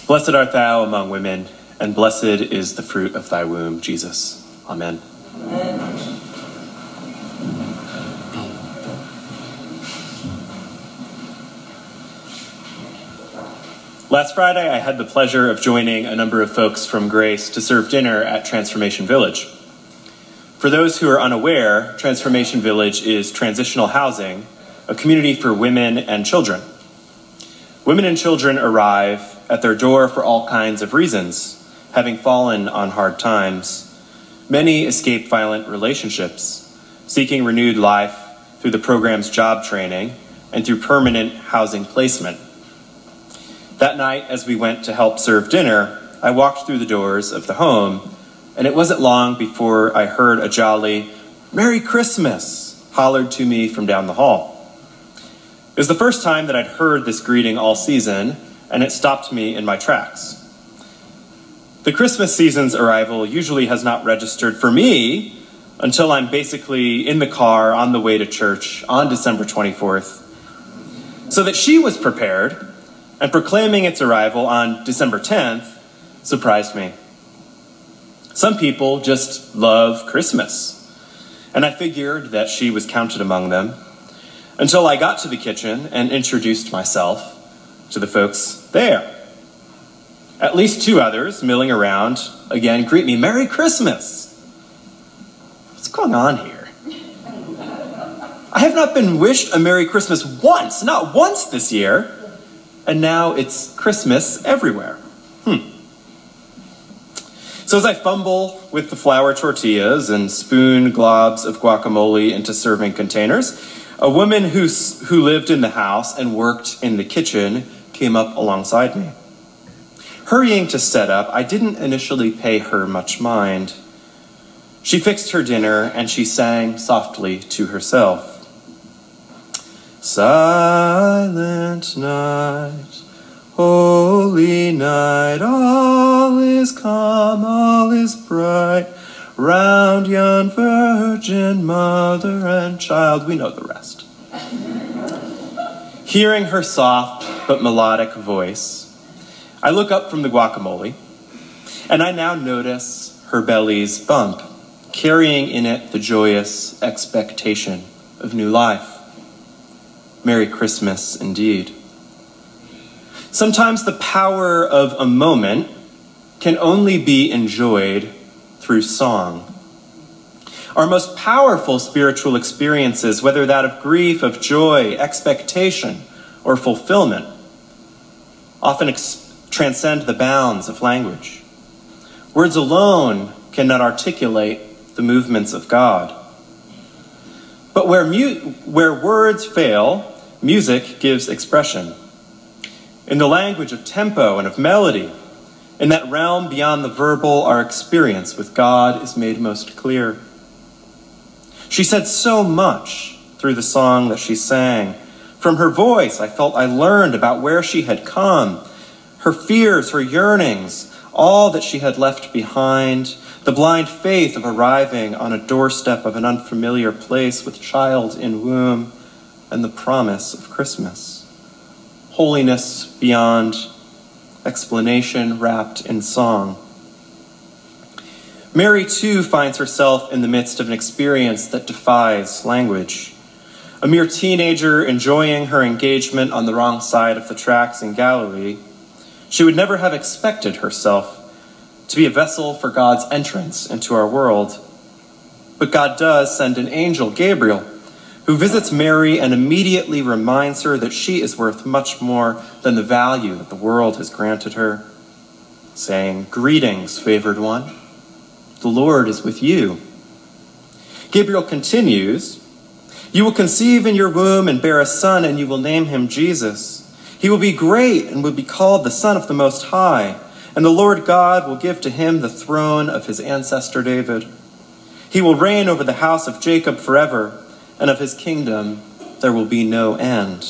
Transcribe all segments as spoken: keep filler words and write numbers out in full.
Blessed art thou among women, and blessed is the fruit of thy womb, Jesus. Amen. Amen. Last Friday, I had the pleasure of joining a number of folks from Grace to serve dinner at Transformation Village. For those who are unaware, Transformation Village is transitional housing, a community for women and children. Women and children arrive at their door for all kinds of reasons, having fallen on hard times. Many escape violent relationships, seeking renewed life through the program's job training and through permanent housing placement. That night, as we went to help serve dinner, I walked through the doors of the home, and it wasn't long before I heard a jolly, "Merry Christmas," hollered to me from down the hall. It was the first time that I'd heard this greeting all season, and it stopped me in my tracks. The Christmas season's arrival usually has not registered for me until I'm basically in the car on the way to church on December twenty-fourth. So that she was prepared and proclaiming its arrival on December tenth surprised me. Some people just love Christmas, and I figured that she was counted among them until I got to the kitchen and introduced myself to the folks there. At least two others milling around again greet me, "Merry Christmas." What's going on here? I have not been wished a Merry Christmas once, not once this year, and now it's Christmas everywhere. Hmm. So as I fumble with the flour tortillas and spoon globs of guacamole into serving containers, a woman who, who lived in the house and worked in the kitchen came up alongside me. Hurrying to set up, I didn't initially pay her much mind. She fixed her dinner and she sang softly to herself. "Silent night, holy night, all is calm, all is bright, round yon virgin mother and child." We know the rest. Hearing her soft but melodic voice, I look up from the guacamole, and I now notice her belly's bump, carrying in it the joyous expectation of new life. Merry Christmas indeed. Sometimes the power of a moment can only be enjoyed through song. Our most powerful spiritual experiences, whether that of grief, of joy, expectation, or fulfillment, often ex- transcend the bounds of language. Words alone cannot articulate the movements of God. But where, mu- where words fail, music gives expression. In the language of tempo and of melody, in that realm beyond the verbal, our experience with God is made most clear. She said so much through the song that she sang. From her voice, I felt I learned about where she had come, her fears, her yearnings, all that she had left behind, the blind faith of arriving on a doorstep of an unfamiliar place with child in womb, and the promise of Christmas. Holiness beyond explanation wrapped in song. Mary, too, finds herself in the midst of an experience that defies language. A mere teenager enjoying her engagement on the wrong side of the tracks in Galilee, she would never have expected herself to be a vessel for God's entrance into our world. But God does send an angel, Gabriel, who visits Mary and immediately reminds her that she is worth much more than the value that the world has granted her, saying, "Greetings, favored one. The Lord is with you." Gabriel continues, "You will conceive in your womb and bear a son, and you will name him Jesus. He will be great and will be called the Son of the Most High, and the Lord God will give to him the throne of his ancestor David. He will reign over the house of Jacob forever, and of his kingdom there will be no end."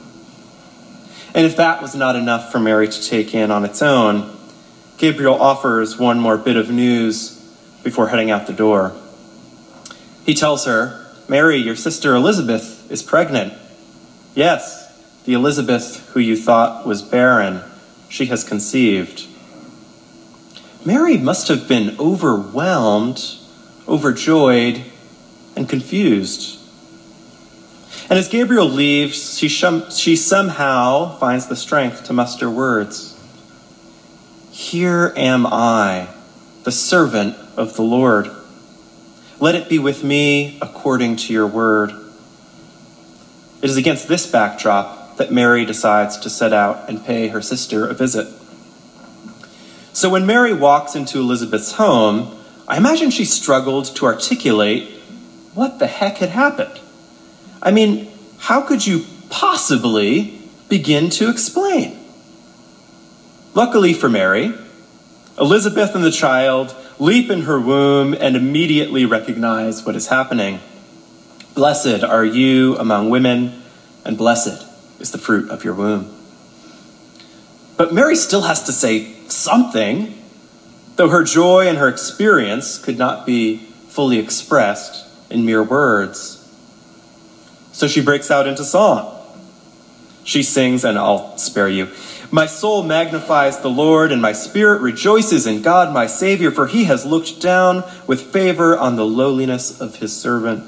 And if that was not enough for Mary to take in on its own, Gabriel offers one more bit of news before heading out the door. He tells her, "Mary, your sister Elizabeth is pregnant. Yes, the Elizabeth who you thought was barren she has conceived. Mary must have been overwhelmed, overjoyed, and confused. And as Gabriel leaves, she, shum- she somehow finds the strength to muster words. Here am I, the servant of the Lord. Let it be with me according to your word. It is against this backdrop that Mary decides to set out and pay her sister a visit. So when Mary walks into Elizabeth's home, I imagine she struggled to articulate what the heck had happened. I mean, how could you possibly begin to explain? Luckily for Mary, Elizabeth and the child leap in her womb and immediately recognize what is happening. Blessed are you among women, and blessed is the fruit of your womb. But Mary still has to say something, though her joy and her experience could not be fully expressed in mere words. So she breaks out into song. She sings, and I'll spare you. My soul magnifies the Lord, and my spirit rejoices in God my Savior, for he has looked down with favor on the lowliness of his servant.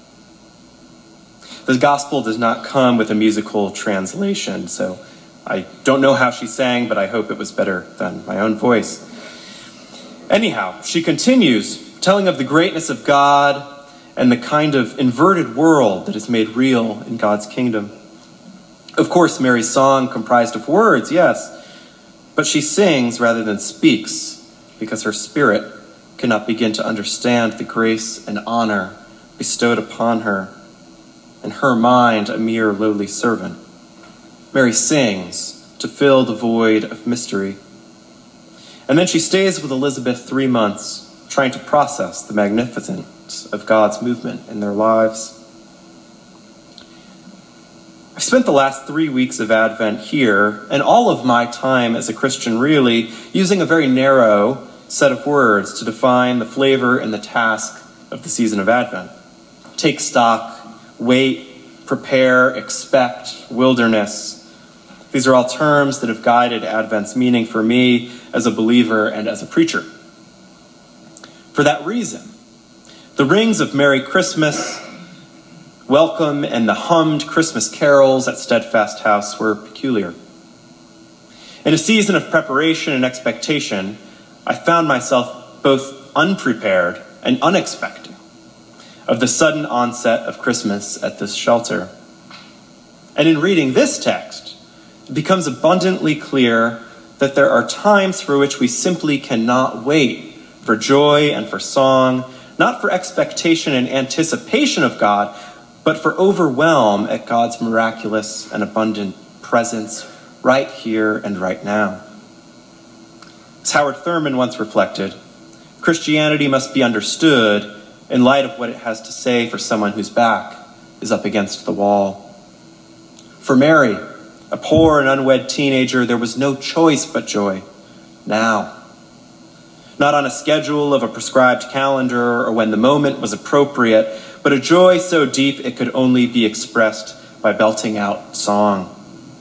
The gospel does not come with a musical translation, so I don't know how she sang, but I hope it was better than my own voice. Anyhow, she continues, telling of the greatness of God and the kind of inverted world that is made real in God's kingdom. Of course, Mary's song comprised of words, yes, but she sings rather than speaks because her spirit cannot begin to understand the grace and honor bestowed upon her, and her mind a mere lowly servant. Mary sings to fill the void of mystery. And then she stays with Elizabeth three months, trying to process the magnificence of God's movement in their lives. I've spent the last three weeks of Advent here, and all of my time as a Christian really, using a very narrow set of words to define the flavor and the task of the season of Advent. Take stock, wait, prepare, expect, wilderness. These are all terms that have guided Advent's meaning for me as a believer and as a preacher. For that reason, the rings of Merry Christmas, welcome, and the hummed Christmas carols at Steadfast House were peculiar. In a season of preparation and expectation, I found myself both unprepared and unexpecting of the sudden onset of Christmas at this shelter. And in reading this text, it becomes abundantly clear that there are times for which we simply cannot wait for joy and for song, not for expectation and anticipation of God, but for overwhelm at God's miraculous and abundant presence right here and right now. As Howard Thurman once reflected, Christianity must be understood in light of what it has to say for someone whose back is up against the wall. For Mary, a poor and unwed teenager, there was no choice but joy now. Not on a schedule of a prescribed calendar or when the moment was appropriate, but a joy so deep it could only be expressed by belting out song.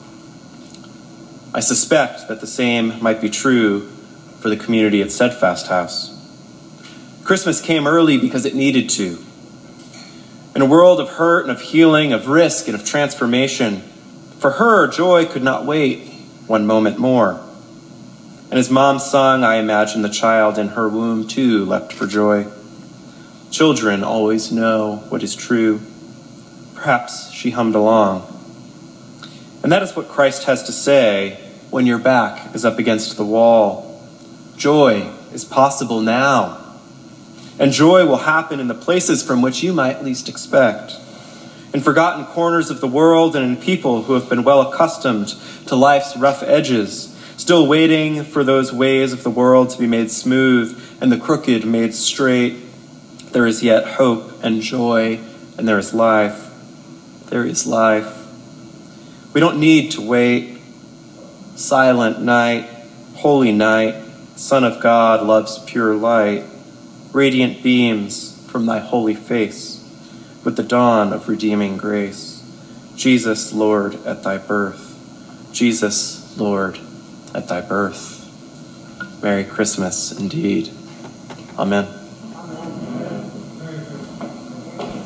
I suspect that the same might be true for the community at Steadfast House. Christmas came early because it needed to. In a world of hurt and of healing, of risk and of transformation, for her, joy could not wait one moment more. And as Mom sung, I imagine the child in her womb too leapt for joy. Children always know what is true. Perhaps she hummed along. And that is what Christ has to say when your back is up against the wall. Joy is possible now. And joy will happen in the places from which you might least expect. In forgotten corners of the world and in people who have been well accustomed to life's rough edges, still waiting for those ways of the world to be made smooth and the crooked made straight. There is yet hope and joy, and there is life. There is life. We don't need to wait. Silent night, holy night, Son of God loves pure light, radiant beams from thy holy face, with the dawn of redeeming grace. Jesus, Lord, at thy birth. Jesus, Lord, at thy birth. Merry Christmas indeed. Amen.